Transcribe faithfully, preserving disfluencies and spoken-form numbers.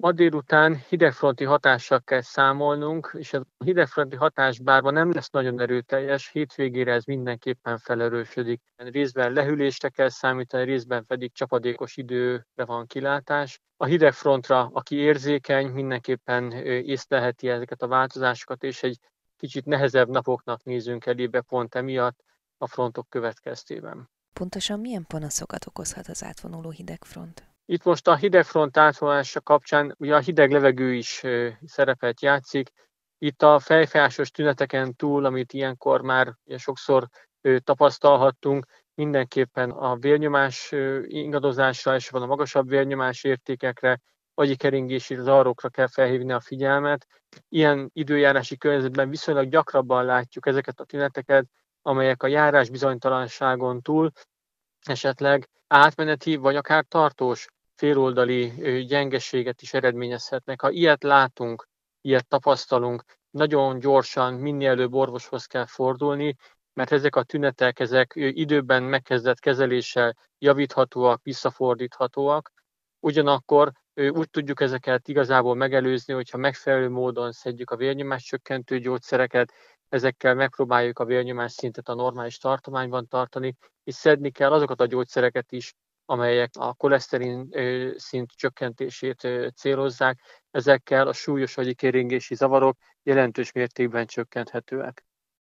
Ma délután hidegfronti hatással kell számolnunk, és ez a hidegfronti hatás bárma nem lesz nagyon erőteljes, hétvégére ez mindenképpen felerősödik. Részben lehűlésre kell számítani, részben pedig csapadékos időre van kilátás. A hidegfrontra, aki érzékeny, mindenképpen észlelheti ezeket a változásokat, és egy kicsit nehezebb napoknak nézünk elébe pont emiatt a frontok következtében. Pontosan milyen panaszokat okozhat az átvonuló hidegfront? Itt most a hidegfront átvonulása kapcsán ugye a hideg levegő is szerepet játszik. Itt a fejfájásos tüneteken túl, amit ilyenkor már sokszor tapasztalhattunk, mindenképpen a vérnyomás ingadozásra és van a magasabb vérnyomás értékekre, agyi keringési zavarokra kell felhívni a figyelmet. Ilyen időjárási környezetben viszonylag gyakrabban látjuk ezeket a tüneteket, amelyek a járás bizonytalanságon túl esetleg átmeneti vagy akár tartós féloldali gyengeséget is eredményezhetnek. Ha ilyet látunk, ilyet tapasztalunk, nagyon gyorsan, minél előbb orvoshoz kell fordulni, mert ezek a tünetek, ezek időben megkezdett kezeléssel javíthatóak, visszafordíthatóak. Ugyanakkor úgy tudjuk ezeket igazából megelőzni, hogyha megfelelő módon szedjük a vérnyomás csökkentő gyógyszereket, ezekkel megpróbáljuk a vérnyomás szintet a normális tartományban tartani, és szedni kell azokat a gyógyszereket is, amelyek a koleszterin szint csökkentését célozzák. Ezekkel a súlyos agyi keringési zavarok jelentős mértékben csökkenthetőek.